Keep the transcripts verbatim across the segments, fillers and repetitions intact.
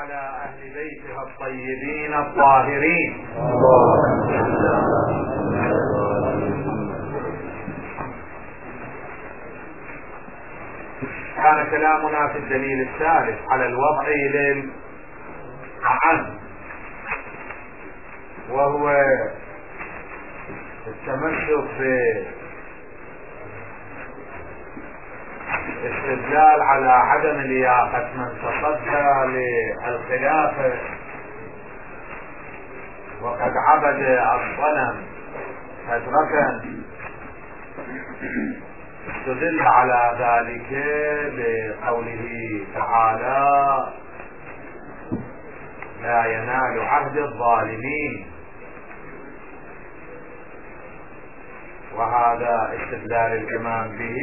وعلى أهل بيته الطيبين الطاهرين. كان كلامنا في الدليل الثالث على الوضع للأعم، وهو التمسك في استدلال على عدم لياقة من تصدى للخلافة وقد عبد الصنم فترة، استدل على ذلك بقوله تعالى: لا ينال عهد الظالمين. وهذا استدلال الإمام به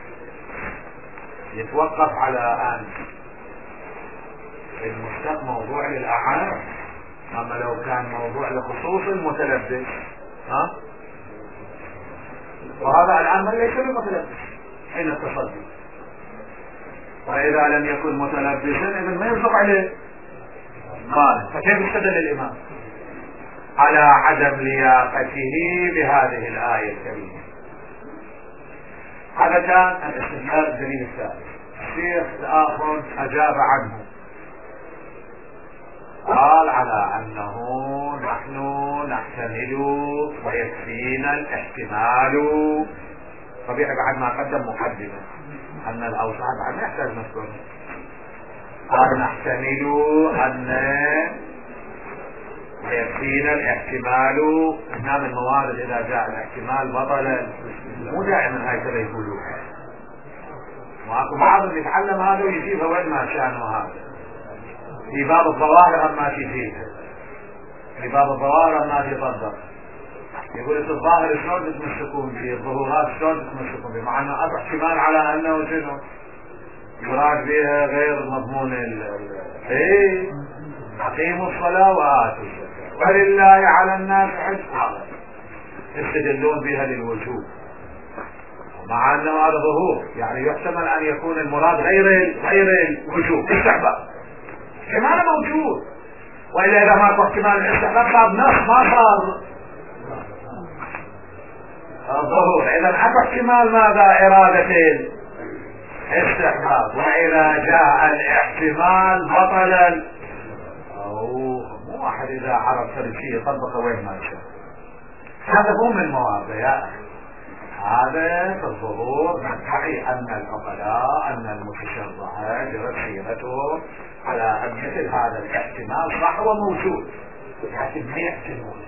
يتوقف على أن المشتق موضوع للأعم، أما لو كان موضوع لخصوص المتلبس ها وهذا العام ليس بمتلبس حين التصدي، وإذا لم يكن متلبسا إذن ما يصدق عليه مال. فكيف استدل الإمام على عدم لياقته بهذه الآية الكريمة؟ هذا كان الاستدلال الدليل الثالث. الشيخ الآخر أجاب عنه، قال على أنه نحن نحتمل ويكفينا الاحتمال. طبيعي بعد ما قدم مقدمة أن الأوصاف بعد ما يحتاج مسؤول، قال نحتمل أن ويكفينا الاحتمال. هنا من الموارد إذا جاء الاحتمال بطلا، مو دائما هكذا يقولوا، واكو بعض اللي يتعلم هذا ويجيبها وين ما كان. وهذا في باب الظواهر ما تجيبها، في باب الظواهر ما تطبق. يقول في الظاهر شلون تتمسكون به، الظهورات شلون تتمسكون به، مع انه اكو احتمال على انه شنو يراد بها غير مضمون ال ايه اقيموا الصلاه واتوا الزكاه ولله على الناس حج البيت، يستدلون بها للوجوب، مع انه هذا ظهور، يعني يحتمل ان يكون المراد غير غير الوجوب، استحباب. احتمال موجود، والا اذا ما كان احتمال الاستحباب صار نص ما صار الظهور. اذا اكو احتمال ماذا؟ اراده الاستحباب. واذا جاء الاحتمال بطلا، او مو واحد اذا عرف شيء يطبق وين ما شاء. هذا مو من المواضع يا اخي، هذا في الظهور ندعي ان العقلاء ان المتشرع جرت سيرته على ان مثل هذا الاحتمال صح وموجود، لكن ما يحتمل.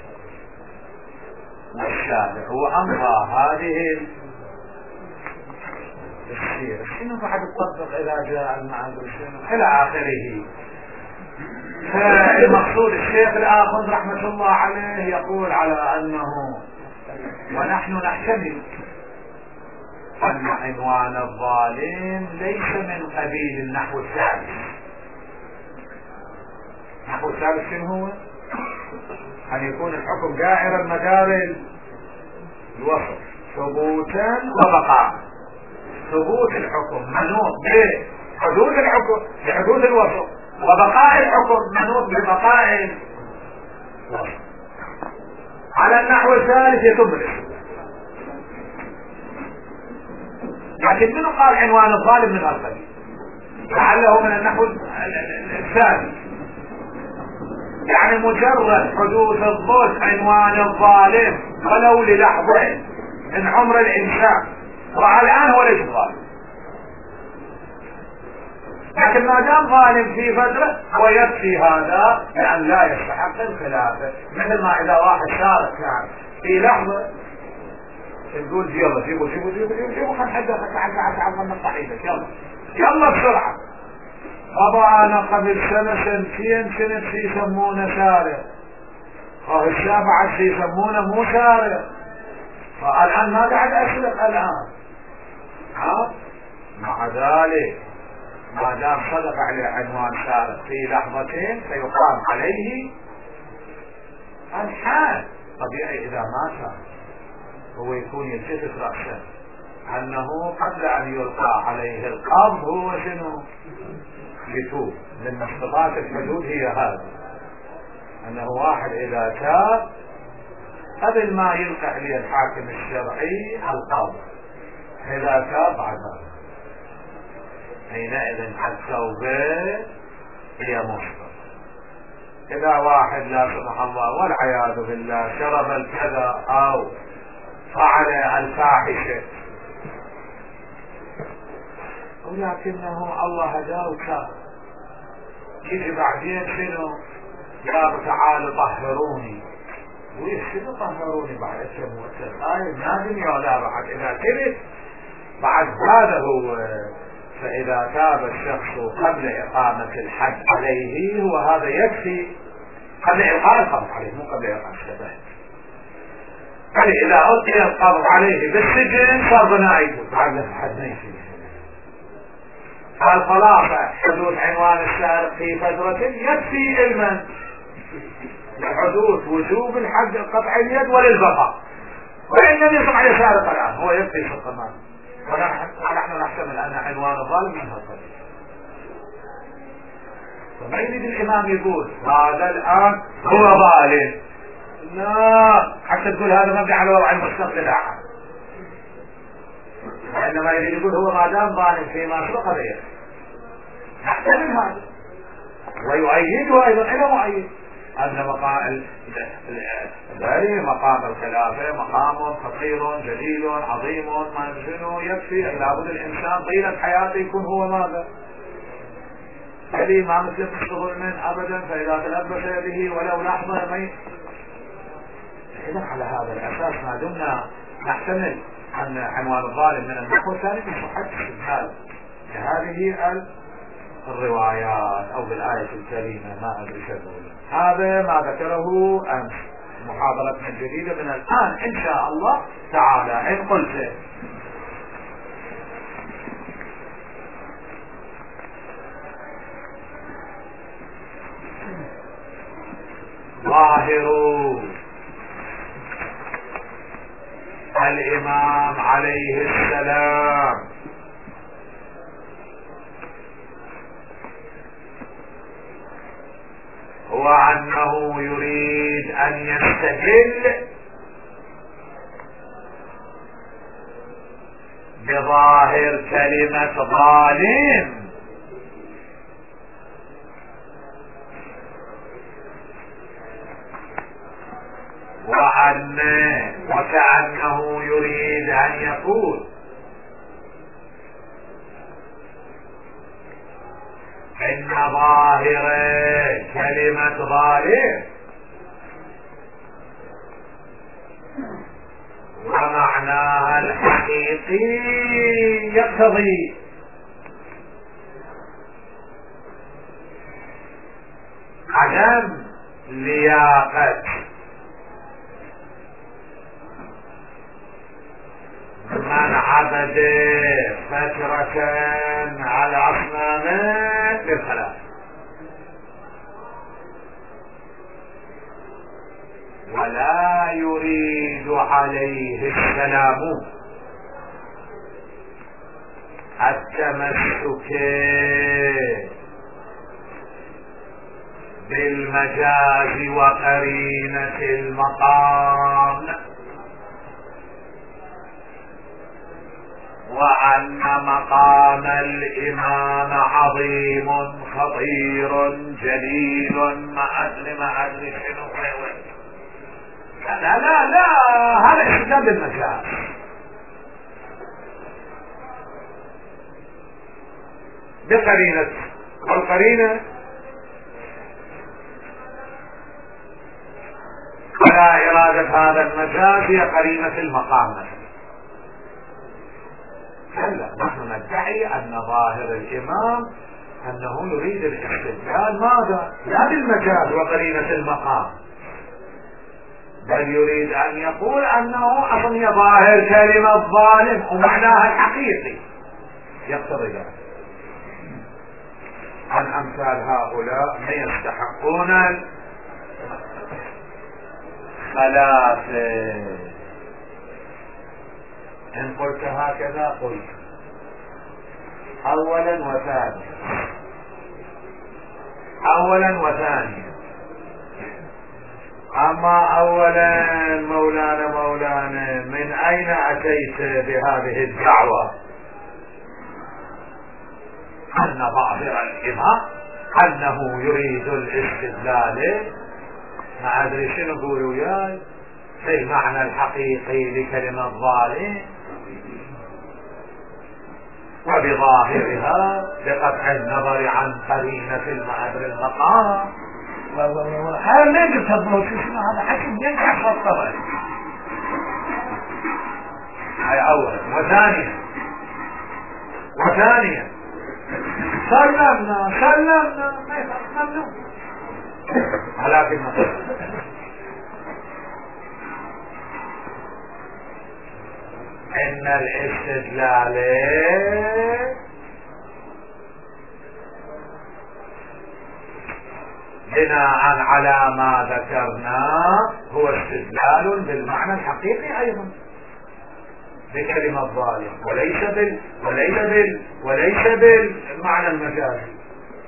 والشارع وامضى هذه السيره، شنو بعد تطبق اذا جاء المعاد شنو الى اخره. فالمقصود الشيخ الآخر رحمة الله عليه يقول على أنه ونحن نحتمل أن عنوان الظالم ليس من قبيل النحو الثالث. النحو الثالث شنو هو؟ أن يكون الحكم دائرا مدار الوسط ثبوتا وبقاء. ثبوت الحكم منوط بحدود الحكم بحدود الوسط، وبقاء الحكم منوط ببقاء الوسط. على النحو الثالث يتم الاستدلال. لكن منو قال عنوان الظالم من القبيل؟ لعله من النحو الثاني، يعني مجرد حدوث الظلم عنوان الظالم ولو للحظة من عمر الإنسان، والآن هو ليس ظالم. لكن ما دام ظالم في فترة ويكفي هذا لأن لا يستحق الخلافة. مثل ما إذا واحد شارك يعني في لحظة نقول يلا جيبوا جيبوا جيبوا جيبوا جيبوا خلنا نحدث تعال تعال تعال من الصحيفة يلا يلا بسرعة. بابا أنا قبل سنة سنتين كنت يسمونه سارق، السابعة يسمونه مو سارق، فالآن ما قاعد أسرق الآن. ها مع ذلك ما دام صدق عليه عنوان سارق في لحظتين فيقام عليه الحال. طبيعي إذا مات هو يكون يلتفت رأسه أنه قبل أن يلقى عليه القبض هو شنو يتوب. من صفات الحدود هي هذه، انه واحد اذا تاب قبل ما يلقى عليه الحاكم الشرعي القاضي، اذا تاب عذاب، حينئذ التوبة هي مصدر. اذا واحد لا سمح الله والعياذ بالله شرب الكذا او فعل الفاحشة ولكنه الله هداه وتاب، يجي بعدين شنو؟ يا تعالوا طهروني، ويشنو طهروني بعد كم وقت؟ هاي لازم يعلى بعد اذا كذب بعد هذا هو. فاذا تاب الشخص قبل اقامة الحد عليه هو هذا يكفي، قبل إلقاء القبض عليه مو قبل إلقاء الشبه. يعني إذا ألقي القبض عليه بالسجن صار بنائته بعد الحد ما يصير. الخلاصة حدوث عنوان السارق في فترة يكفي علما لحدوث وجوب الحد قطع اليد وللبقاء، وإن لم يصح عليه سارق الآن هو يكفي في القمار، ونحن نحتمل أن عنوان الظالم منها القليل. فما يريد الإمام يقول هذا الآن هو ظالم، لا حتى تقول هذا مبني على وضع المستقبل أحد، وإنما يريد يقول هو ما دام ظالم فيما سبق بيده نحتمل هذا، ويؤيده أيضا إلى مؤيد أن مقام مقام الخلافة مقام خطير جليل عظيم، ما شنو يكفي أن لابد الإنسان طيلة حياته يكون هو ماذا؟ هذه ما مثل الظلم أبدا، فإذا تلبس به ولو لحظة ميت. إذا على هذا الأساس ما دمنا نحتمل أن عنوان الظالم من النحو الثاني في صحة استدلال هذه الروايات أو بالآية الكريمة ما أدري شو. هذا ما ذكره أمس محاضرتنا الجديدة من الآن إن شاء الله تعالى. إن قلت ظاهر الإمام عليه السلام هو أنه يريد أن يستدل بظاهر كلمة ظالم وأن وكأنه يريد أن يقول إن ظاهر كلمة ظالم ومعناها الحقيقي يقتضي عدم لياقة من عبد فترة على أصنام للخلاف، ولا يريد عليه السلام التمسك بالمجاز وقرينة المقام، وأن مقام الإمام عظيم خطير جليل ما أدري ما أدري شنو لا لا لا هذا استدلال بالمجاز. بقرينة، والقرينة ولا إرادة هذا المجاز هي قرينة المقام. لا نحن ندعي أن ظاهر الإمام أنه يريد الاستدلال ماذا؟ لا بالمجاز وقرينة المقام، بل يريد أن يقول أنه أصلا ظاهر كلمة ظالم ومعناها الحقيقي يقتضي ذلك. عن أمثال هؤلاء من يستحقون الخلافة. إن قلت هكذا قلت أولا وثانيا اولا وثانيا. اما اولا مولانا مولانا من اين اتيت بهذه الدعوة ان ظاهر الامام انه يريد الاستدلال؟ ما ادري شنو يقولوا وياي في المعنى الحقيقي لكلمة ظالم وبظاهرها بقطع النظر عن قرينة المعبر المقام. هذا ما يقصد هذا حكم ينجح خطبه. هاي اولا. وثانيا وثانيا سلمنا سلمنا ما يفرق ممنوع. ولكن ان الاستدلال بناء على ما ذكرنا هو استدلال بالمعنى الحقيقي ايضا بكلمة ظالم وليس بال وليس بال وليس بالمعنى المجازي.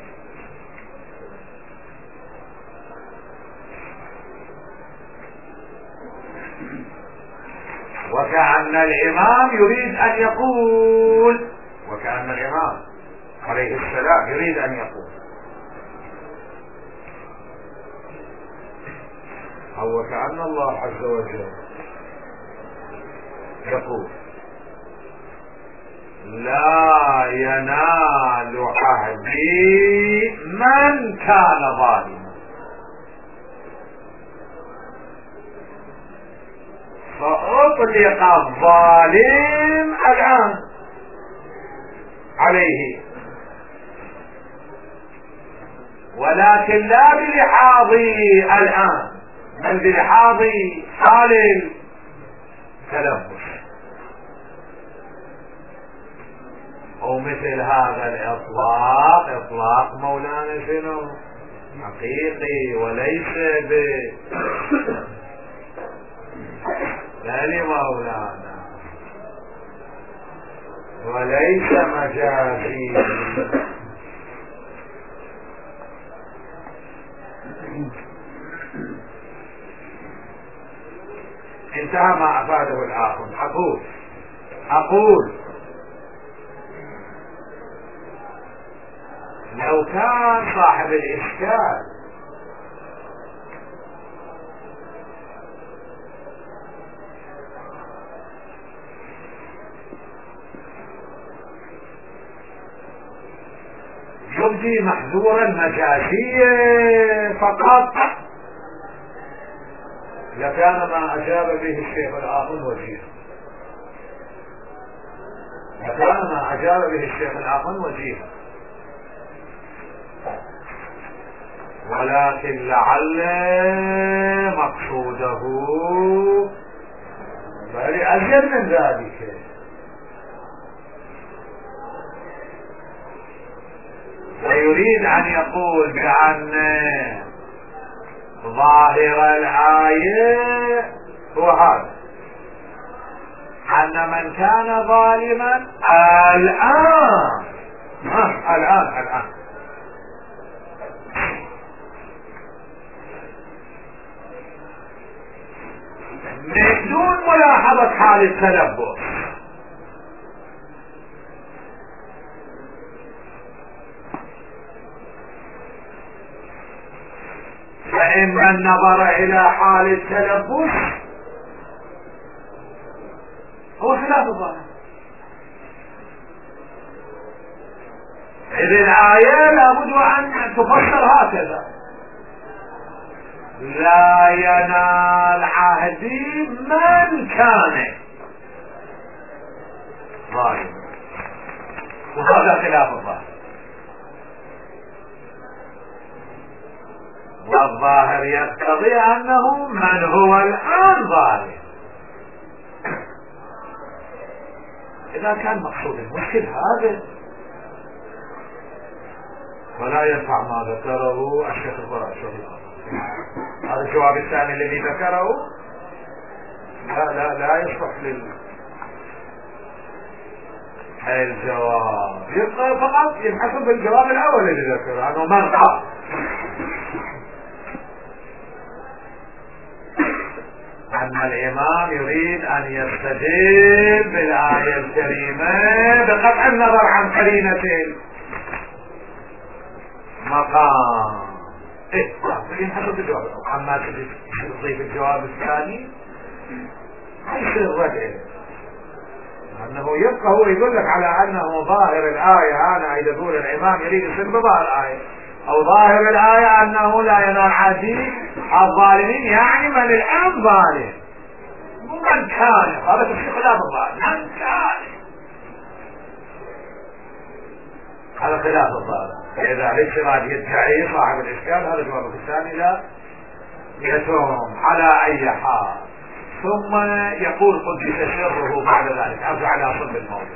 وكأن الإمام يريد أن يقول وكأن الإمام عليه السلام يريد أن يقول أو وكأن الله عز وجل يقول لا ينال عهدي من كان ظالما فأطلق الظالم الآن عليه، ولكن لا بلحاظي الآن بل بلحاظ حال التلبس. ومثل هذا الإطلاق إطلاق مولانا شنو حقيقي وليس ب بل مولانا وليس مجازي. انتهى ما افاده الاخر. اقول اقول لو كان صاحب الاشكال يبدي محذورا مجازيا فقط لكان ما اجاب به الشيخ الاخر وجيها لكان ما اجاب به الشيخ الاخر وجيها ولكن لعل مقصوده بل ازيد من ذلك، ويريد ان يقول بان ظاهر الآية هو هذا أن من كان ظالما الآن الآن الآن من دون ملاحظة حال التلبس، فإن من نظر إلى حال التلبس هو خلاف الظاهر. إذ الآية لابد أن تفسر هكذا: لا ينال عهدي من كان ظالما، وهذا خلاف الظاهر. والظاهر يقتضي أنه من هو الآن ظالم. إذا كان مقصود المشكل هذا ولا ينفع ما ذكره الشيخ الفراشي. هذا الجواب الثاني الذي ذكره لا لا لا يصلح لل الجواب، يبقى فقط يبحث بالجواب الأول الذي ذكره أنه من قال أن الإمام يريد أن يستجيب بالآية الكريمة بقطع النظر عن قرينة المقام. إيه لكن حسب الجواب عما تضيف الجواب الثاني ما يصير رجع، أنه يبقى هو يقول لك على أنه ظاهر الآية. أنا إذا أقول الإمام يريد يصير بظاهر الآية، أو ظاهر الآية أنه لا ينال عديد الظالمين، يعني من الآن ظالم من كان. هذا في خلاف الظالم من كان، هذا خلاف الظالم. إذا الاشتراك يدعي صاحب الإشكال هذا جوابه الثاني لا يتوم على أي حال. ثم يقول قدس سره بعد ذلك، أرجع على صلب الموضوع.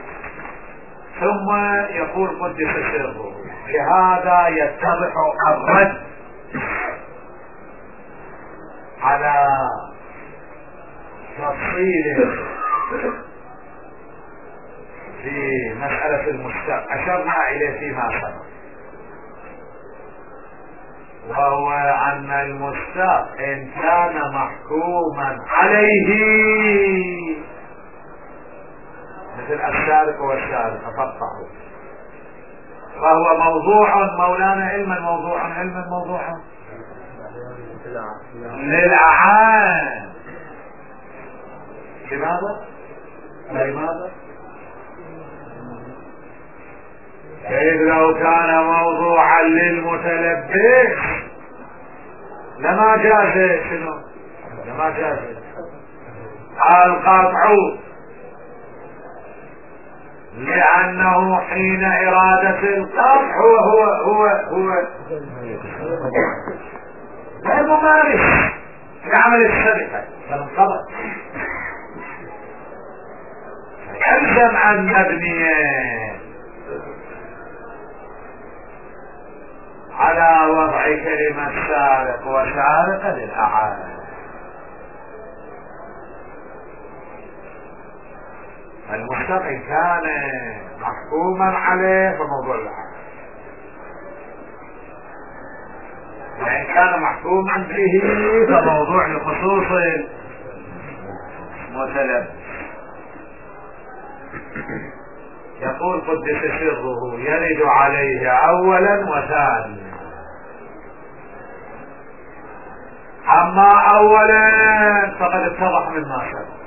ثم يقول قدس سره، لهذا يتضح الرد على تفصيل في مسألة المشتق أشرنا إليه فيما سبق، وهو أن المشتق إن كان محكوما عليه مثل السارق والسارق فقطعوا، فهو موضوع مولانا علما موضوع علما موضوع للأعان. لماذا؟ لماذا؟ إذ لو كان موضوعا للمتلبس لما جاز شنو؟ لما جاز القطع، لأنه حين إرادة القطع هو هو هو هو الممارس لعمل السرقة فانقضى، يلزم أن نبني على وضع كلمة سارق وسارقة للأعان. المشتق كان محكوما عليه فموضوع الأعان، وإن كان محكوما به فموضوع لخصوص المتلبس. يقول قدس سره يرد عليه أولا وثانيا. أما أولا فقد اتضح مما سبق،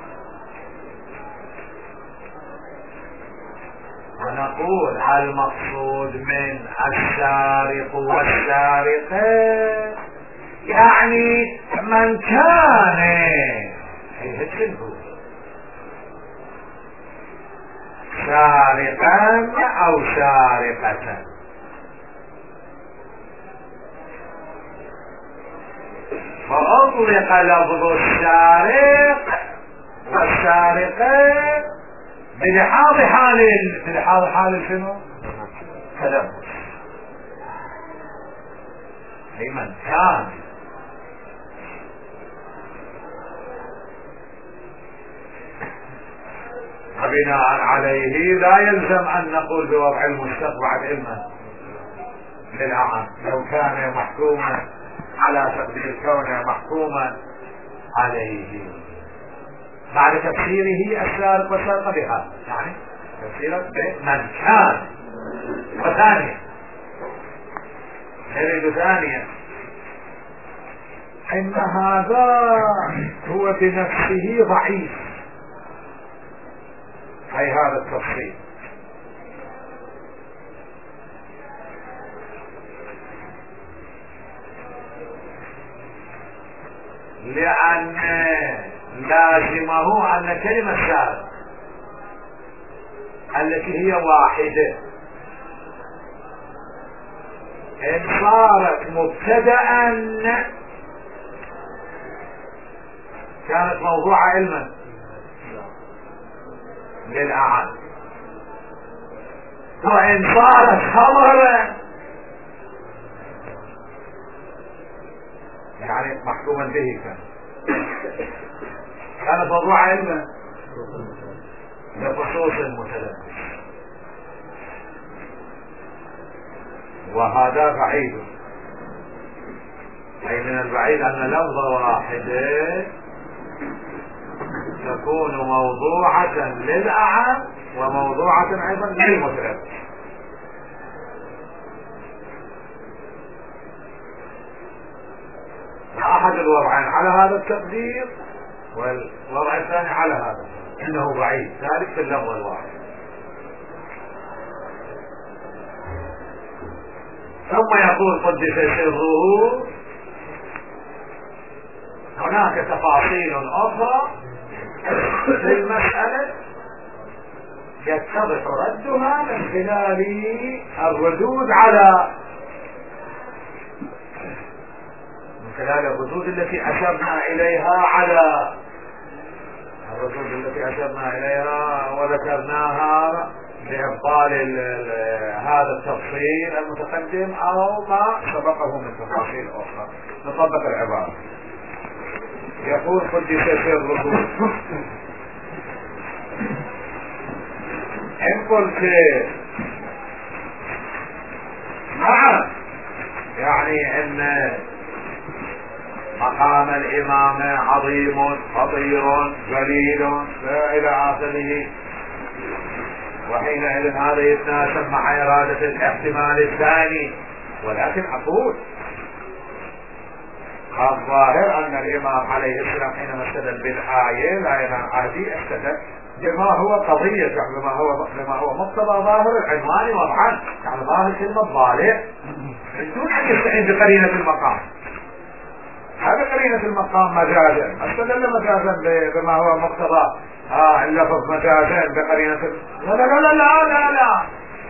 ونقول المقصود من السارق والسارقة يعني من كان يهتمه سارقا أو سارقة، فأطلق لفظ السارق والسارقة بلحاظ حال بلحاظ حال شنو؟ تلبس، أي من كان. وبناء عليه لا يلزم أن نقول بوضع المشتق بعد علما للأعم، لو كان محكوما على تقدير كونه محكوما عليه بعد تفسيره السارق والسارقة بها، يعني تفسيره بمن كان. وثانيا نريد ثانيا ان هذا هو بنفسه ضعيف، اي هذا التفصيل، لأن لازمه أن كلمة سارق التي هي واحدة إن صارت مبتدأ كانت موضوع علما للأعان، وإن صارت خبرا يعني محكوما به كان كانت موضوع علما لخصوص المتلبس، وهذا بعيد من البعيد أن لفظة واحدة تكون موضوعة للأعم وموضوعة أيضا للمفرد. أحد الوضعين على هذا التقدير والوضع الثاني على هذا إنه بعيد، ذلك في اللفظ الواحد. ثم يقول قدس سره هناك تفاصيل أخرى في المسألة يتضح ردها من خلال الردود على من خلال الردود التي أشرنا إليها على الردود التي أشرنا إليها وذكرناها لإبطال هذا التفصيل المتقدم أو ما سبقه من تفاصيل أخرى. نطبق العبارة. يقول قدس سره إن قلت نعم يعني إن مقام الإمامة عظيم خطير جليل إلى آخره، وحينئذ هذا يتناسب مع إرادة الاحتمال الثاني، ولكن أقول الظاهر أن الإمام عليه السلام حينما استدل بالآية لا ينام عادي استدل بما هو قضية، بما هو بما هو مقتضى ظاهر العنوان وضعا، يعني ظاهر كلمة ظالم بدون أن يستعين بقرينة المقام. هذا قرينة المقام مجازا، استدل مجازا بما هو مقتضى آه اللفظ مجازا بقرينة لا لا لا لا لا لا.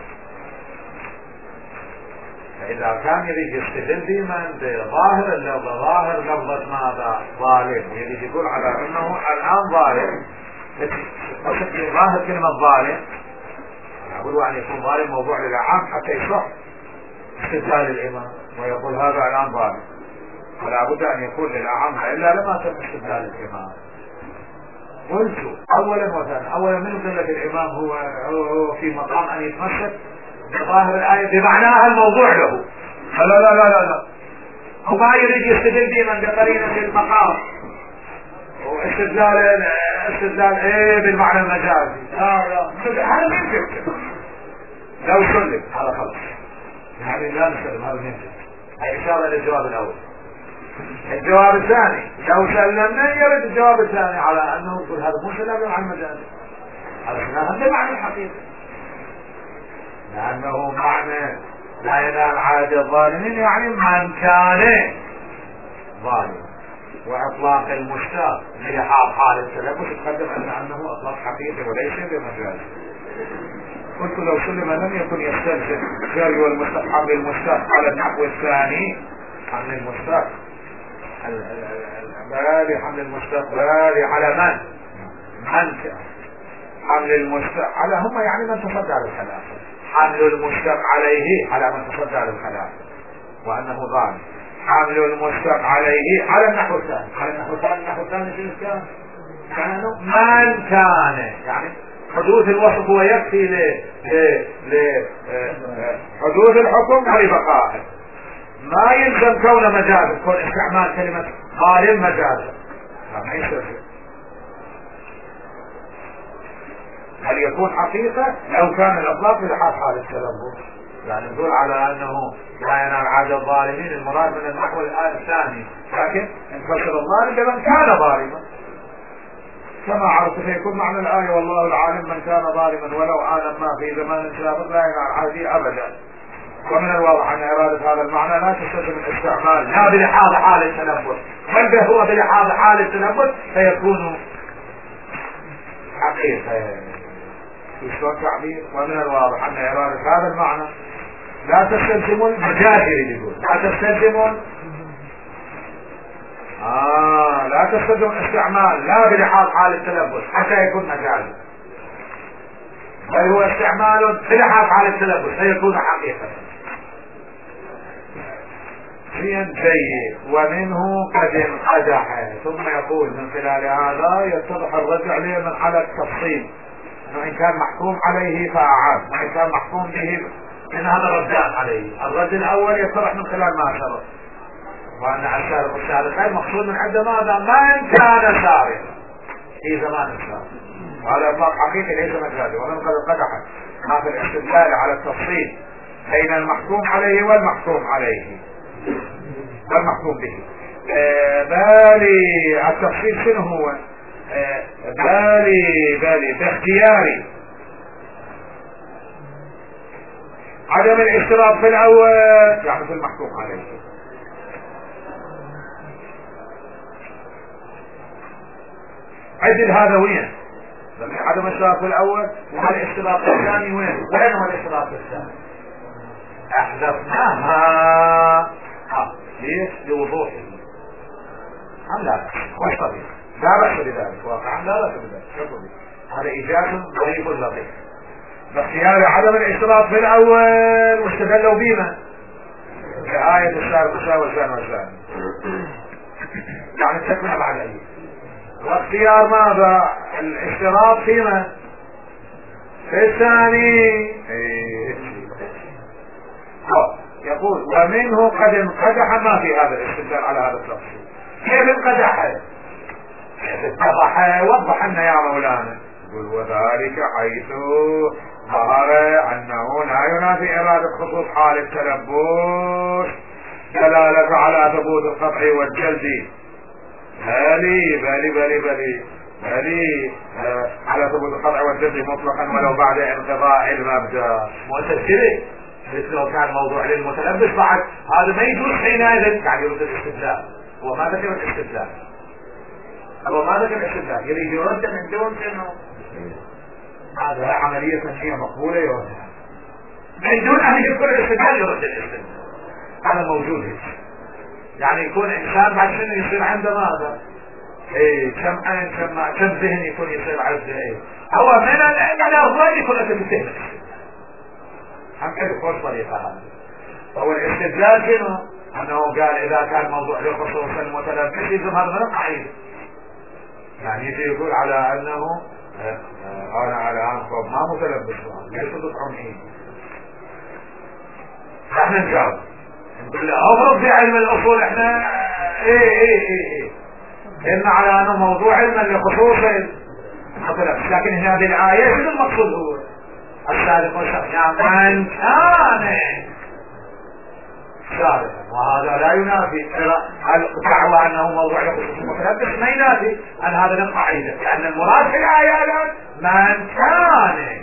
فإذا كان يريد يستدل ديما بظاهر اللفظ، ظاهر لفظة ماذا؟ ظالم، يريد يقول على أنه الآن ظالم، ظاهر كلمة ظالم يقول أن يكون ظالم موضوع للعام حتى يصح استدلال الإمام ويقول هذا الآن ظالم، فلا بد أن يكون للأعم إلا لما تم استدلال الإمام. قلت أولا وثانيا، أولا من قال لك الإمام هو, هو في مقام أن يتمسك بظاهر الآية بمعناها الموضوع له، لا لا لا لا لا، هو ما يريد يستدل ديما بقرينة المقام واستدلال استدلال ايه بالمعنى المجازي، لا لا هذا ما يمكن. لو سلم هذا خلص، يعني لا نسلم، هذا يمكن. هي إشارة للجواب الأول. الجواب الثاني لو سلمنا يرد الجواب الثاني على أنه يقول هذا مو سلام عن مجازي، هذا سلام بمعنى الحقيقة، لأنه معنى لا ينال عاد الظالمين يعني من كان ظالما، وإطلاق المشتاق لحال حال التلبس تقدم أن أنه إطلاق حقيقي وليس بمجازي. قلت لو سلم لم يكن يستلزم جري والمشتاق حمل المشتاق على النحو الثاني، حمل المشتاق باري حمل المشتاق باري على من؟ من حمل المشتاق على هم يعني من تصدى للخلاف، حمل المشتاق عليه على من تصدى للخلاف وأنه ظالم، حمل المشتاق عليه على النحو الثاني، على النحو الثاني النحو الثاني شنو كان؟ كانوا من كان يعني حدوث الوصف هو يكفي ل ل حدوث الحكم ولبقائه، ما يلزم كون مجازا، كون استعمال كلمة ظالم مجازا ما يستلزم، هل يكون حقيقة لو كان الإطلاق لحال حال التلبس، يعني نقول على أنه لا ينال عاد الظالمين المراد من النحو الثاني، لكن انفصل الظالم بمن كان ظالما كما عرفت فيكون معنى الآية والله العالم من كان ظالما ولو عالم ما في زمان سابق لا ينال عادي أبدا. ومن الواضح أن إرادة هذا المعنى لا تستلزم الاستعمال لا بلحاظ حال التلبس بل به هو بلحاظ حال التلبس فيكون حقيقة يشوى التعبير. ومن الواضح أن إرادة هذا المعنى لا تستلزم المجازي، يقول لا تستلزم آه لا تستلزم الاستعمال لا بلحاظ حال التلبس حتى يكون مجازي، بل هو استعمال بلحاظ حال التلبس فيكون حقيقة. شيء جيد. ومنه قد انقدح، ثم يقول من خلال هذا يتضح الرجع عليه من على التفصيل، انه ان كان محكوم عليه فاعاد، وان كان محكوم به ان هذا ردان عليه. الرد الاول يتضح من خلال ما شرط، وأن السارق السارقين مقصود من عند ماذا؟ من كان سارقا في زمان السابق. هذا إطلاق حقيقي ليس مجازي، ومن قد قدح ما في الاستدلال على التفصيل بين المحكوم عليه والمحكوم عليه والمحكوم به. آه بالي التفصيل شنو هو؟ آه بالي بالي باختياري عدم الاشتراط في الاول يعني في المحكوم عليه. عدل هذا وين؟ عدم الاشتراط في الاول والاشتراط الثاني وين؟ وين هو الاشتراط الثاني؟ احذفناها اه ليش؟ لوضوحه. ام لا وش طبيعي؟ لا بأس بذلك واقعا لا بأس بذلك. هذا ايجاز ضعيف لطيف باختيار عدم الاشتراط في الاول واستدلوا بما بآية السارق السارق والزاني والزاني يعني التكملة بعد ايه واختيار ماذا؟ الاشتراط فيما في الثاني. يقول ومنه قد انقدح ما في هذا الاستدلال على هذا التفصيل. كيف انقدح؟ كيف اتضح؟ وضح لنا يا مولانا. يقول وذلك حيث ظهر انه لا ينافي ارادة خصوص حال التلبس دلالة على ثبوت القطع والجلد. بالي بالي بالي بالي بالي آه على ثبوت القطع والجلد مطلقا ولو بعد انقضاء المبدا. مؤسسة مثل لو كان موضوع للمتلبس بعد هذا ما يجوز حينئذ يعني يرد الاستدلال. هو ما ذكر الاستدلال هو ما ذكر الاستدلال يريد يرد من دون انه هذا عملية فنية مقبولة يرد من دون ان يذكر الاستدلال يرد الاستدلال. هذا موجود يعني يكون انسان بعد سنة يصير عنده ماذا؟ ايه كم عين كم كم ذهن يكون يصير عنده ايه هو من الافضل يكون انت تتهم هم كده كل طريقة هذا. هو الاستدلال شنو؟ انه قال اذا كان موضوع لخصوص المتلبس يلزم هذا من القاعدة. يعني يجي يقول على انه انا على انقض ما متلبس ليش تطعم ايه احنا نجاوب نقول له افرض في علم الاصول احنا ايه ايه ايه ايه ان على انه موضوع علما لخصوص المتلبس. لكن هذه الايه شنو المقصود هو؟ السارق والسارق من كان سارقا وهذا لا ينافي الدعوى انه موضوع لخصوص المتلبس ما ينافي ان هذا من قاعده لان المراد في الايه الان من كان.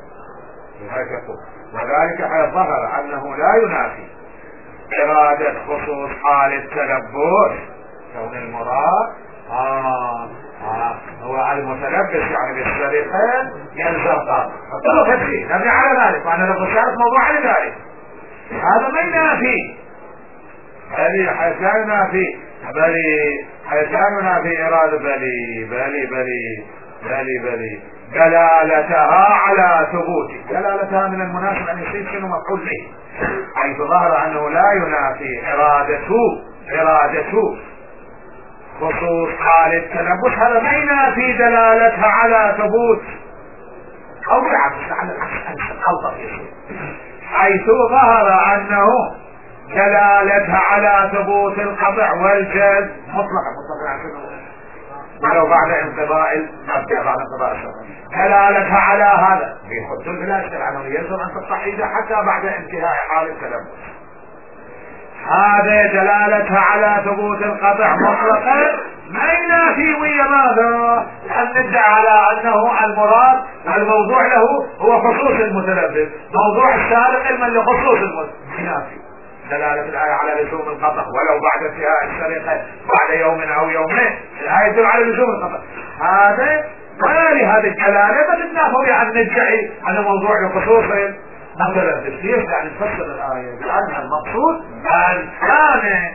وذلك حيث ظهر انه لا ينافي اراده خصوص حال التلبس كون المراد آه آه هو المتلبس يعني بالسرقة يلزم قاطع فطلب هذه نبني على ذلك وأنا لو شارك موضوع على ذلك هذا ما ينافي بلي حيث لا ينافي بلي حيث لا ينافي إرادة بلي بلي بلي بلي بلي دلالتها على ثبوته. دلالتها من المناسب أن يصير شنو مفعول به حيث ظهر أنه لا ينافي إرادته إرادته خصوص حال التلبس هذا ما ينافي دلالتها على ثبوت او بالعكس على الخلطة حيث ظهر انه دلالتها على ثبوت القطع والجلد مطلقا مطلقا ولو بعد انقضاء المبدا بعد انقضاء الشرع دلالتها على هذا بيحط البلاد الشرع يلزم ان تستحيد حتى بعد انتهاء حال التلبس. هذا دلالتها على ثبوت القطع مطلقا ما ينافي ويا ماذا؟ أن ندعي على أنه المراد الموضوع له هو خصوص المتلبس موضوع السارق علما لخصوص المتلبس ينافي دلالة الآية على لزوم القطع ولو بعد انتهاء السرقة بعد يوم أو يومين الآية تدل على لزوم القطع. هذا ما لهذه الدلالة ما تتنافى عن ندعي أن موضوع لخصوص مثلا بالسيف يعني نفسر الآية لأن المقصود أن كان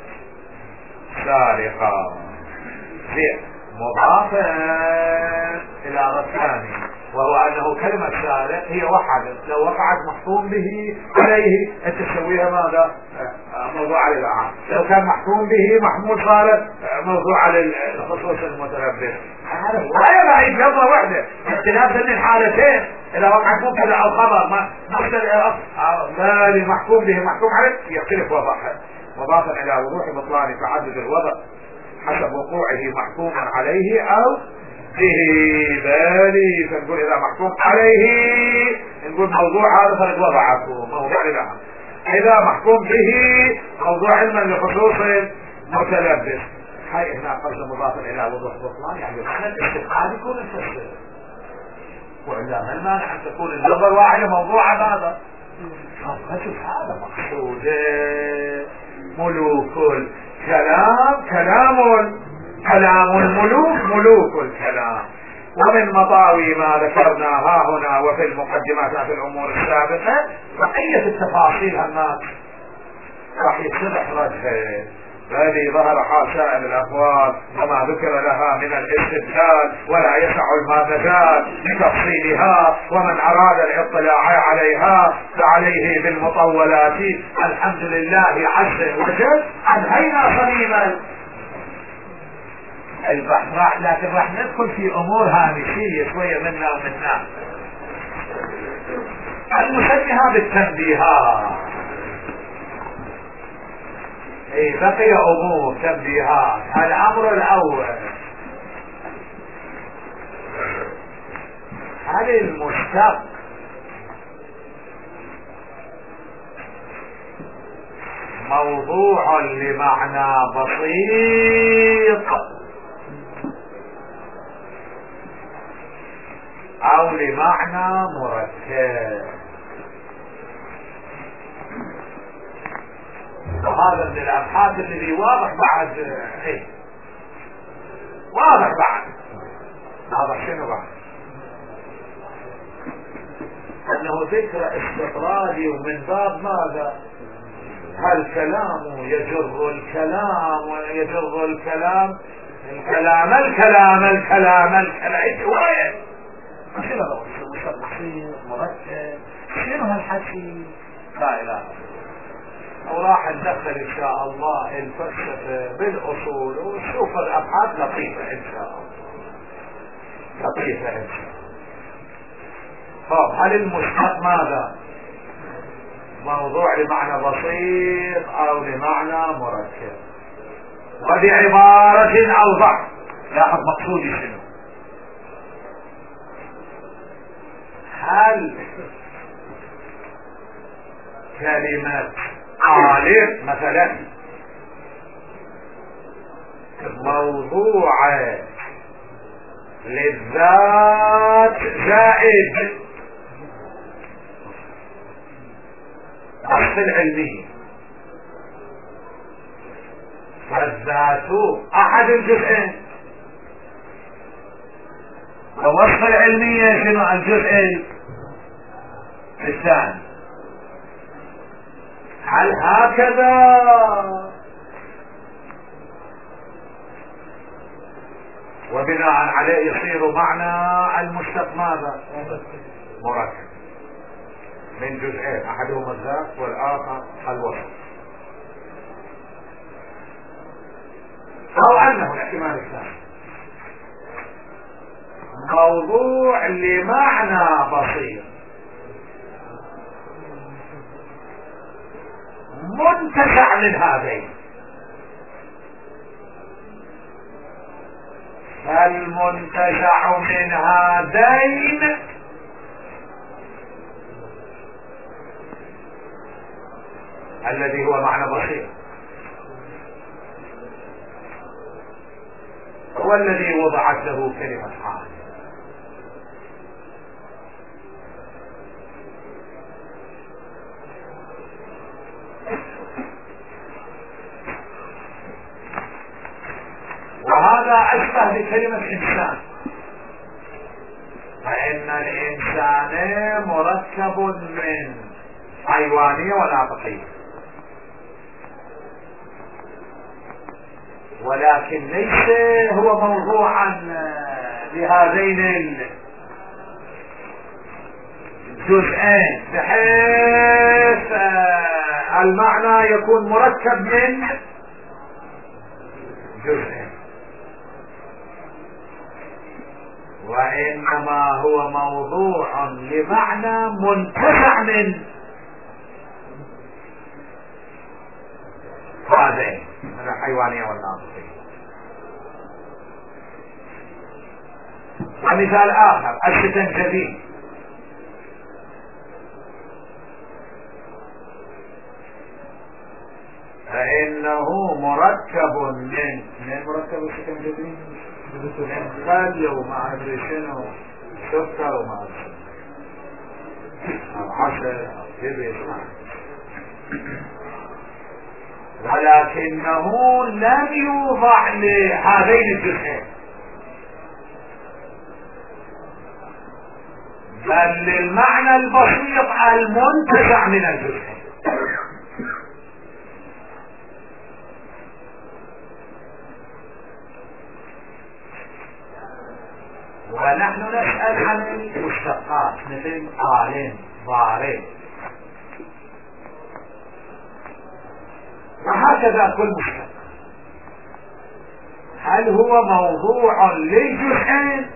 سارقا زين مضافا إلى رساني وهو أنه كلمة سارق هي وحدت لو وقعت محكوم به عليه أنت تسويها ماذا؟ موضوع على العام. لو كان محكوم به محمول صارت موضوع على الخصوص المتلبس. هذا لا يبعيد لفظة واحدة اختلاف بين الحالتين إذا وقعت مبتدأ أو خبر ما مبتدأ بالي محكوم به محكوم عليه يختلف وضعها مضافا الى وضوح بطلان تعدد الوضع حسب وقوعه محكوما عليه او به. بالي فنقول اذا محكوم عليه نقول موضوع هذا فرد وضعه موضوع للعمل، اذا محكوم به موضوع علما لخصوص متلبس. هاي هنا قصد مضافا الى وضوح بطلان، يعني معنى الاستفعال يكون التفسير، والا ما المانع ان تكون النظر واحده موضوع هذا. فشوف هذا مقصود ملوك الكلام، كلام كلام الملوك ملوك الكلام. ومن مطاوي ما ذكرناها هنا وفي المقدمات في الامور السابقه بقيه التفاصيل هناك راح يتضح رجها. هذه ظهر حاشا الاقوال وما ذكر لها من الاستدلال، ولا يسع المادتان لتفصيلها، ومن اراد الاطلاع عليها فعليه بالمطولات. الحمد لله عز وجل انهينا صميما البحث، راح لكن راح ندخل في امور هامشيه شويه منا ومنا. المسميها بالتنبيهات، اي بقي امور تنبيهات. الامر الاول، هل المشتق موضوع لمعنى بسيط او لمعنى مركب؟ وهذا من الابحاث الذي واضح بعد ايه واضح بعد واضح شنو بعد انه ذكر استطرادي، ومن باب ماذا؟ الكلام يجر الكلام ويجر الكلام الكلام الكلام الكلام الكلام وين شنو هذا؟ مشرحين مركب، شنو هالحكي؟ لا اله وراح ندخل ان شاء الله الفلسفه بالاصول ونشوف الابحاث لطيفه ان شاء الله، لطيفه ان شاء الله. طب هل المشتق ماذا؟ موضوع لمعنى بسيط او لمعنى مركب؟ وبعبارة اوضح لاحظ مقصودي شنو. هل كلمة عالم مثلا موضوع للذات زائد أصل العلمية، فالذات أحد الجزئين، ووصف العلمية شنو الجزء الثاني. هل هكذا وبناء عليه يصير معنى المشتق ماذا؟ مركب من جزئين، احدهما الذات والاخر الوصف، او انه الاحتمال الثاني موضوع لمعنى بسيط منتزع من هذين. فالمنتزع من هذين الذي هو معنى بسيط هو الذي وضعت له كلمة حال. وهذا أشبه بكلمة إنسان، فإن الإنسان مركب من حيوانية وناطقية، ولكن ليس هو موضوعا لهذين الجزئين، بحيث المعنى يكون مركب من جزئين، وإنما هو موضوع لمعنى منتزع من. الحيوانية والناطقية. ومثال آخر الشتنجبين، فإنه مركب من من مركب الشتنجبين من خل وما أدري شنو سكر وما أدري أو عسل أو كبش، ولكنه لم يوضع لهذين الجزئين بل للمعنى البسيط المنتزع من الجزئين. ونحن نسأل عن المشتقات مثل آلين ضارين، وهكذا كل مشتق هل هو موضوع للجزئين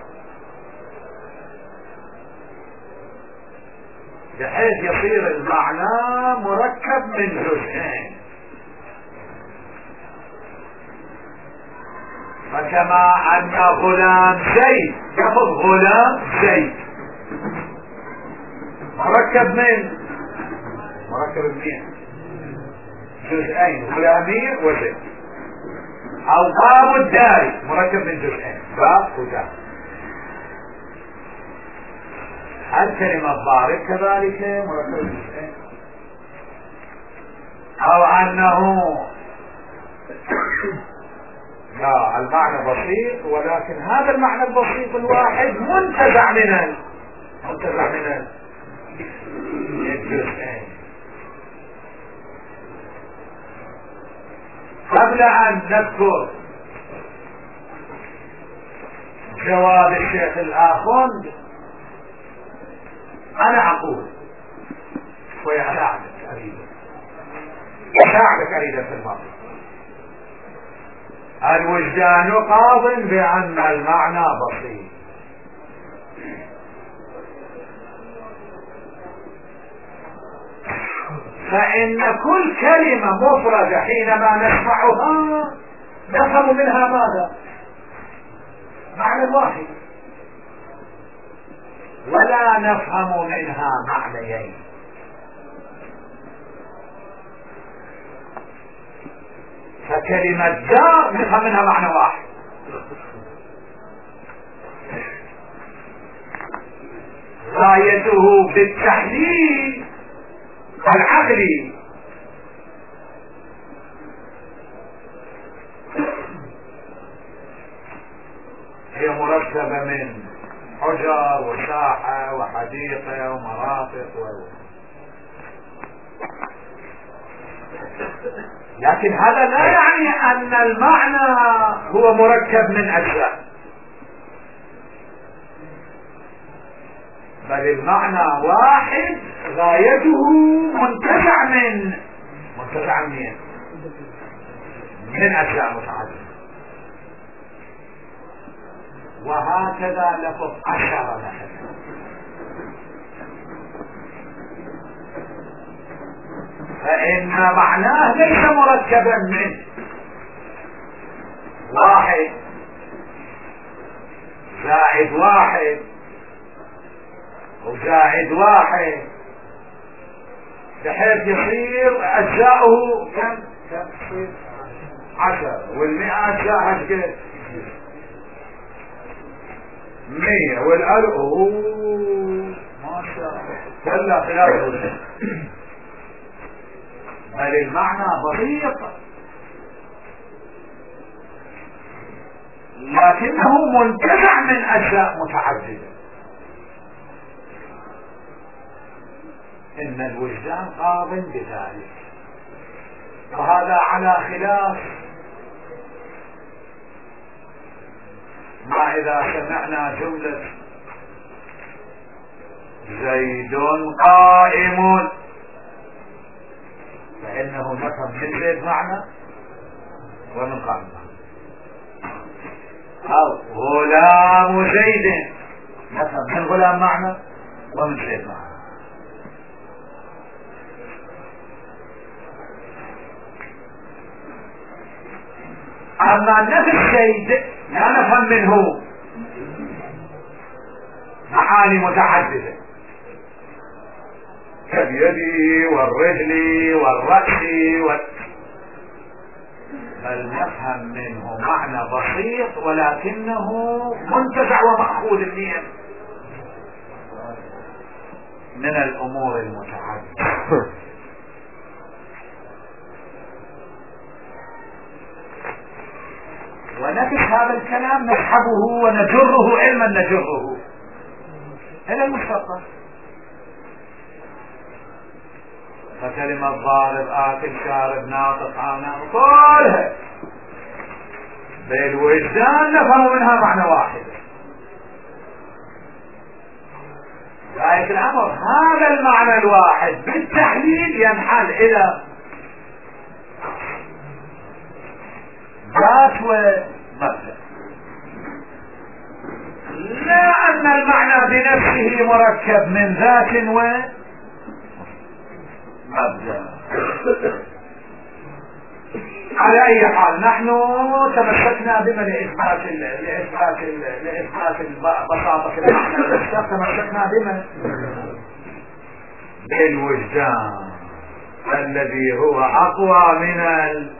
بحيث يصير المعنى مركب من جزئين، فكما أن غلام زيد يقول غلام زيد مركب من مركب من جزئين غلامين وزيد، أو باب الداري مركب من جزئين باب ودار. هل كلمة ضارب كذلك مركب من جزئين؟ أو أنه لا المعنى بسيط، ولكن هذا المعنى البسيط الواحد منتزع من منتزع من الجزئين. قبل أن نذكر جواب الشيخ الآخوند أنا أقول ويساعدك أريد يساعدك أريد في المرة الوجدان قاض بأن المعنى بسيط، فإن كل كلمة مفردة حينما نسمعها نفهم منها ماذا؟ معنى واحد، ولا نفهم منها معنيين. فكلمة دار نفهم منها معنى واحد، غايته بالتحليل العقلي هي مركبة من حجر وساحة وحديقة ومرافق و... لكن هذا لا يعني أن المعنى هو مركب من أجزاء، بل المعنى واحد غايته منتزع من منتزع من من أجزاء متعددة. وهكذا لفظ عشرة مثلا، فإن معناه ليس مركبا من واحد زائد واحد وزائد واحد بحيث يصير أجزاؤه كم كم تصير عشرة، والمئة أجزاء هشكت مية، والألف ما شاء الله كلا خلاف، بل المعنى بسيط لكنه منتزع من أجزاء متعددة. إن الوجدان قاض بذلك، وهذا على خلاف ما إذا سمعنا جملة زيد قائم فإنه نفهم من زيد معنى ومن قائم معنى، أو غلام زيد نفهم من غلام معنى ومن زيد معنى. اما نفس الشيء لا نفهم منه معاني متعددة كاليد والرجل والرأس وال... بل نفهم منه معنى بسيط ولكنه منتزع ومأخوذ منه من الأمور المتعددة. ونفس هذا الكلام نسحبه ونجره علما نجره إلى المستقبل. فكلمة ضارب آكل شارب ناطق عانى كلها بالوجدان نفهم منها معنى واحد. لكن الأمر هذا المعنى الواحد بالتحليل ينحل إلى ذات ومبدأ، لا أن المعنى بنفسه مركب من ذات ومبدأ. على أي حال نحن تمسكنا بما لإثبات لإثبات لإثبات بساطة المعنى المشتق، تمسكنا بما بالوجدان الذي هو أقوى من ال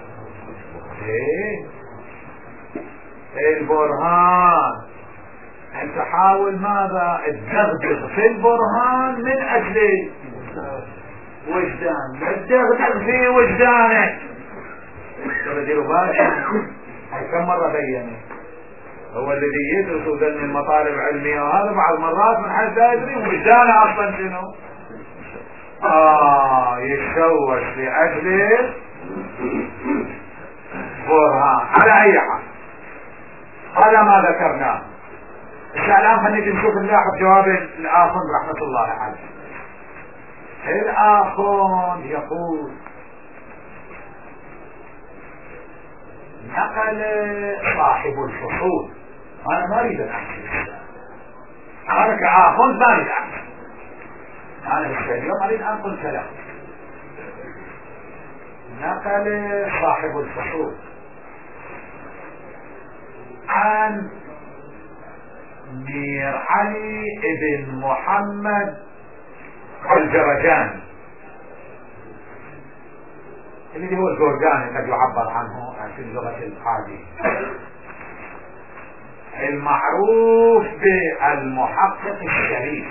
البرهان. أن تحاول ماذا الدغدغ في البرهان من أجل وجدان، الدغدغ في وجدانك. تبديروا بالك كم مرة بيني هو الذي يدرس ذن المطالب العلمية، وهذا بعض مرات من حيث لا يدري وجدانه أصلا شنو آه يتشوش لأجل برهان. على أي حال هذا ما ذكرناه. الآن خلينا نشوف نلاحظ جواب الآخر رحمة الله عليه. الآخر يقول نقل صاحب الفصول، أنا ما أريد أن أحكي، أنا كآخر ما أريد أحكي، أنا اليوم أريد أن أنقل كلام. نقل صاحب الفصول عن مير علي ابن محمد الجرجاني اللي هو الجرجاني قد يعبر عنه في اللغة الحالية، المعروف بالمحقق الشريف.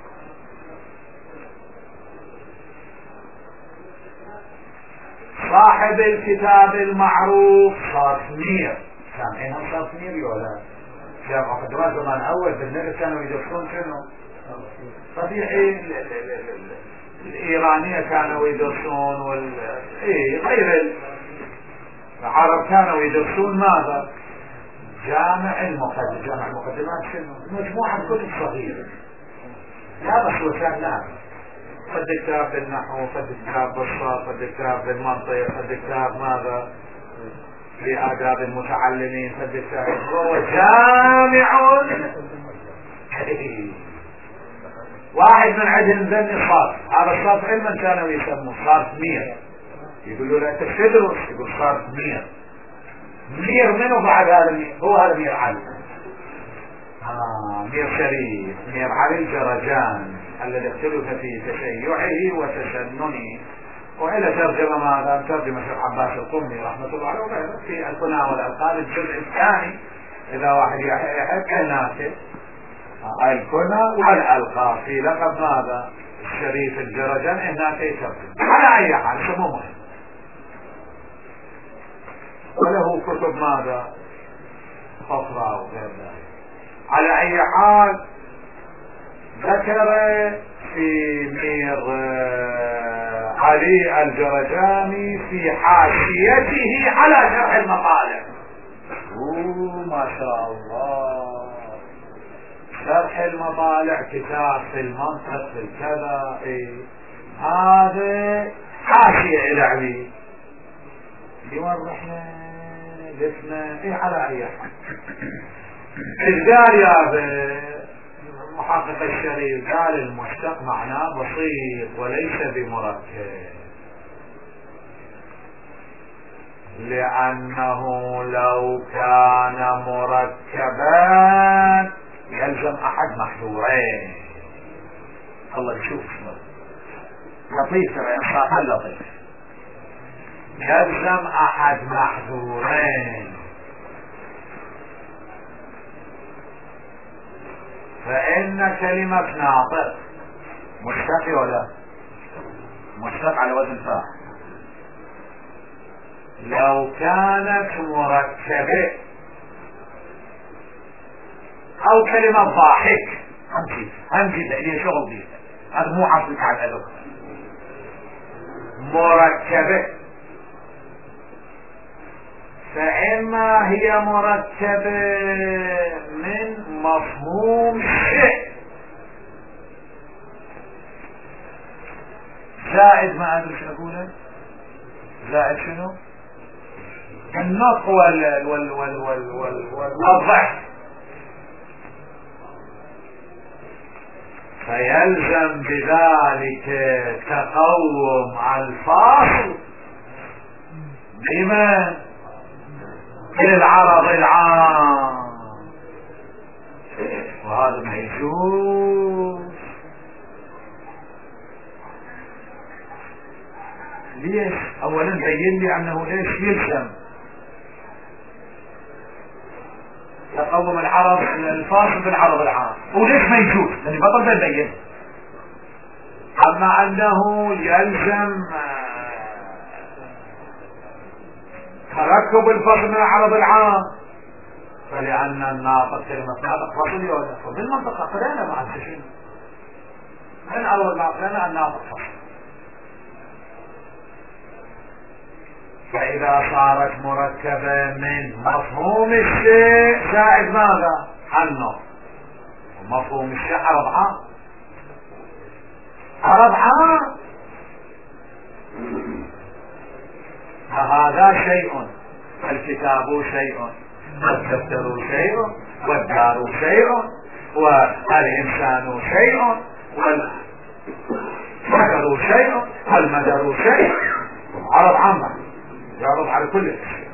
صاحب الكتاب المعروف صافنير، سامعينها صافنير ولا؟ شاف أخذوا زمان أول بالنبي كانوا يدرسون شنو؟ صفيحي الإيرانية كانوا يدرسون وال إيه غير العرب كانوا يدرسون ماذا؟ جامع المقدمات. جامع المقدمات شنو؟ مجموعة كتب صغيرة لا بس وكان لا فد كتاب بالنحو، فد كتاب بالصرف، فد كتاب بالمنطق، فد كتاب ماذا في آداب المتعلمين، فد كتاب هو جامع. واحد من عندهم ذني صارف، هذا الصرف علما كانوا يسموه صارف مير، يقولوا له انت تدرس، يقول صارف مير. مير منه بعد هذا مير؟ هو هذا مير علي، آه مير شريف، مير علي الجرجان الذي اختلف في تشيعه وتسننه، وإلى ترجمة ماذا؟ ترجمة الشيخ عباس القمي رحمة الله عليه وغيره في الكنى والألقاب الجزء الثاني، إذا واحد يحب الناس الكنى والألقاب في لقب ماذا؟ الشريف الجرجان هناك يترجم. على أي حال سموه مهم، وله كتب ماذا؟ أخرى وغير ذلك. على أي حال ذكر في مير علي الجرجاني في حاشيته على شرح المطالع، اوه ما شاء الله، شرح المطالع كتاب في المنطق في الكذا، ايه هذا حاشية الى علي يوضحنا لسنا ايه. على اي حال الجار يا محقق الشريف قال المشتق معناه بسيط وليس بمركب. لأنه لو كان مركبا يلزم أحد محذورين. الله يشوف لطيف يا إنصاف لطيف. يلزم أحد محذورين، فإن كلمة ناطق مشتق ولا مشتق على وزن فاعل، لو كانت مركبة او كلمة ضاحك همشي همشي تأليه شغل دي، هذا مو عصلك على الأدب. مركبة فإما هي مركبة من مفهوم الشيء زائد، ما أدري شنو أقوله، زائد شنو النطق وال وال وال وال وال والضحك، فيلزم بذلك تقوم الفاصل بمن للعرض العام، وهذا ما يجوز. ليش؟ اولا بين لي انه ايش يلزم تقوم العرض الفاصل بالعرض العام، وليش ما يجوز؟ لاني بطل ببين. اما انه يلزم تركب الفصل من العرض العام، فلأن الناطق كلمة ناطق فصل ولا وبالمنطقة قرينا مع التشين من أول ما قرينا الناطق فصل. فإذا صارت مركبة من مفهوم الشيء زائد ماذا؟ النطق، ومفهوم الشيء عرض عام، عرض عام، فهذا شيء، الكتاب شيء، والدفتر شيء، والدار شيء، والإنسان شيء، والمدر شيء، والمدر شيء، عرض عام يعرض على كل شيء.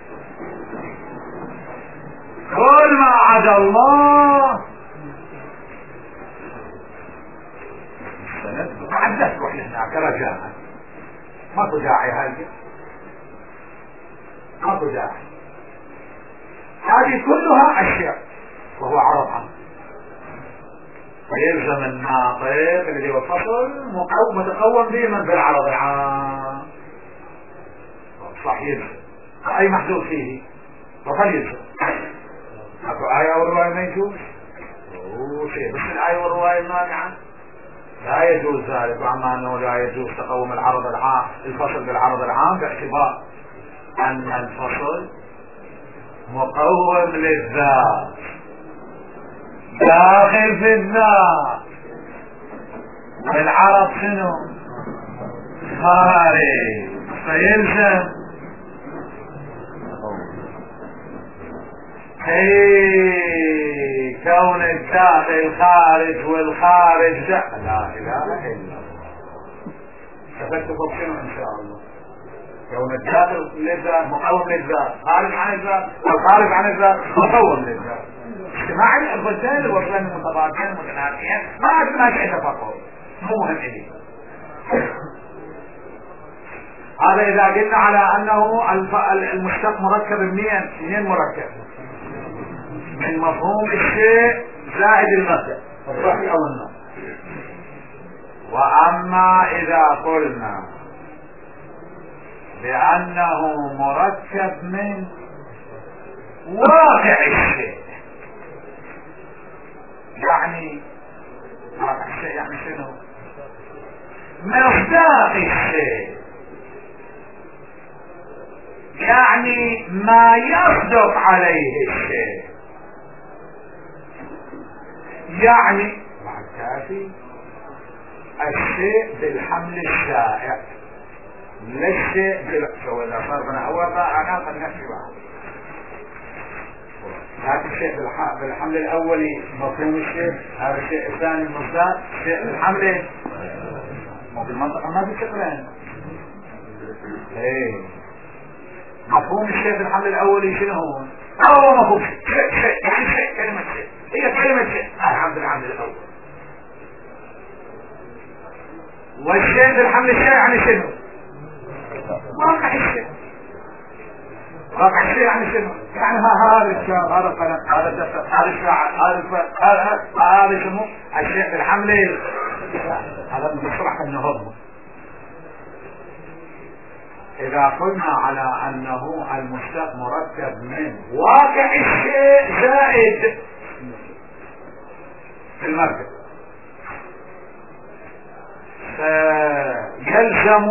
كل ما عدا الله عدت وحنا هناك رجاء، ماكو داعي هذه، ماكو داعي، هذه كلها اشياء وهو عرض عنه. فيلزم الناطق الذي هو الفصل متقوم به من بالعرض العام، صح يلزم اي محدود فيه فليلزم. اكو آية والرواية ما يجوز، اوه شيء بس الآية والرواية مانعة لا يجوز ذلك. وعما انه لا يجوز تقوم العرض العام الفصل بالعرض العام باعتبار ان الفصل مقوم للذات داخل في الذات، العرض شنو خارج، فيلزم اي كون الداخل خارج والخارج لا لا اله الا الله. تفكروا شنو ان شاء الله؟ كون الداخل للذات مقوم للذات، خارج عن الذات، والخارج عن الذات مقوم للذات. اجتماع الوجهين الوجهين المتضادين المتنافيين ما ما شيء تفكر، مو مهم لي. هذا اذا قلنا على انه المشتق مركب منين؟ منين مركب؟ من مفهوم الشيء زائد المبدأ الصحي او النص. واما اذا قلنا بانه مركب من واقع الشيء، يعني واقع الشيء يعني شنو؟ مصداق الشيء، يعني ما يصدق عليه الشيء، يعني مع الكافي الشيء بالحمل الشائع لا الشيء بالعكس. اذا صرفنا اول عناصر النفس بعض، هذا الشيء بالحمل الاولي مفهوم الشيء، هذا الشيء الثاني المصداق، الشيء بالحمل مو بالمنطقه ما في شكلين. ايه مفهوم الشيء في الحمل الاولي شنو هو؟ هو مفهوم شيء شيء يعني شيء كلمة شيء هي كلمة شيء الحمد لله الحمل الاول. والشيء في الحمل الشيء يعني شنو؟ واقع الشيء. واقع الشيء يعني شنو؟ يعني هذا الشاب هذا القلم هذا الدفتر هذا الشاعر هذا هذا هذا شنو؟ الشيء في الحمل هذا المصطلح النهضة. إذا قلنا على أنه المشتق مركب من واقع الشيء زائد في المركب فيلزم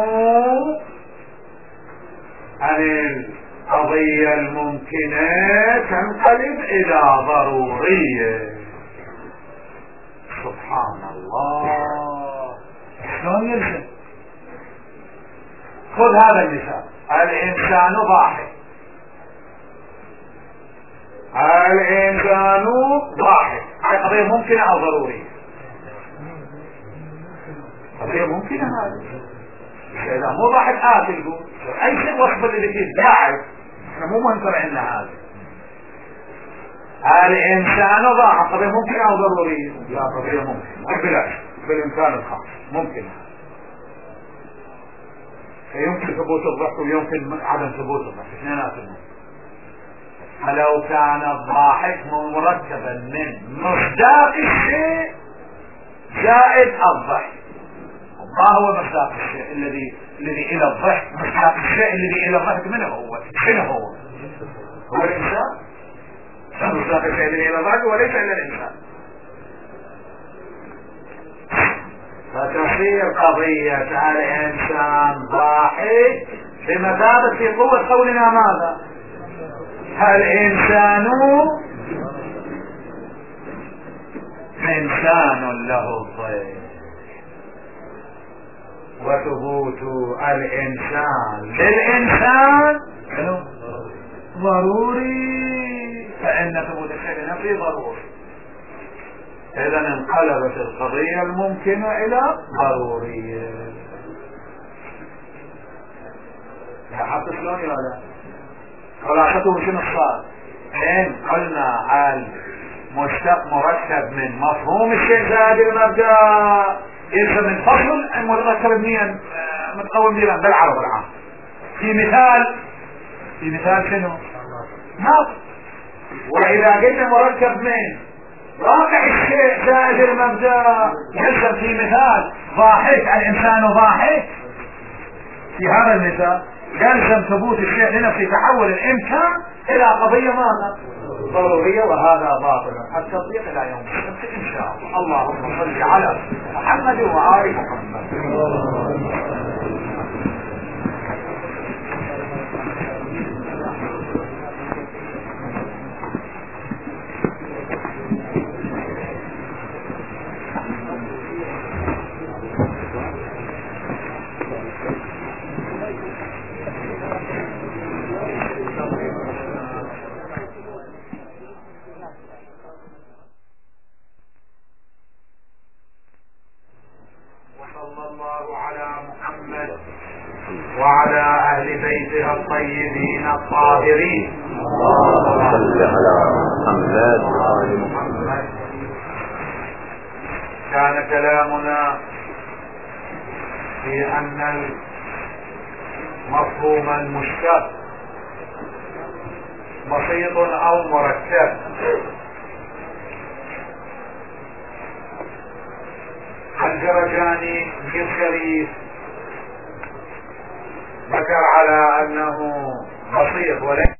أن القضية الممكنة تنقلب إلى ضرورية. سبحان الله شلون يلزم؟ خذ هذا المثال الإنسان ضاحك الإنسان ضاحك هذه قضية ممكنة أو ضرورية؟ قضية ممكنة هذه إذا مو ضاحك آكل قول أي شيء وصف اللي فيه ضاحك احنا مو منكر عندنا هذا. الإنسان ضاحك قضية ممكنة أو ضرورية؟ لا قضية ممكنة بلاش بالإمكان الخاص ممكن يمكن ثبوت الضحك ويمكن عدم ثبوت الضحك اثنيناتهم. فلو كان الضاحك مركبا من مصداق الشيء زائد الضحك ما هو مصداق الشيء الذي الذي الى الضحك؟ مصداق الشيء الذي الى الضحك من هو؟ شنو هو؟ هو الانسان. مصداق الشيء الذي الى الضحك وليس الا الانسان. فتصير قضية الإنسان ضاحك بمثابة في قوة قولنا ماذا؟ الإنسان إنسان له الضيق وثبوت الإنسان للإنسان ضروري فإن ثبوت الشيء لنفسه ضروري. إذا انقلبت القضية الممكنة إلى ضرورية. لاحظت شلون يا ولد؟ خلاصته شنو صار؟ إن قلنا المشتق مركب من مفهوم الشيء زائد المبدأ يلزم من فصل المركب منين؟ متقوم منين؟ بالعرب العام. في مثال في مثال شنو؟ نص. وإذا قلنا مركب من واقع الشيء زائد المبدأ يلزم في مثال ضاحك الإنسان ضاحك في هذا المثال يلزم ثبوت الشيء لنفسه تحول الإمكان إلى قضية ماذا؟ ضرورية. وهذا باطل التطبيق إلى يوم السبت إن شاء الله. اللهم صل على محمد وآل محمد. وعلى أهل بيته الطيبين الطاهرين. اللهم صل على محمد وآل محمد. كان كلامنا في أن المفهوم المشتق بسيط أو مركب. الجرجاني في الشريف ذكر على أنه بسيط ولكن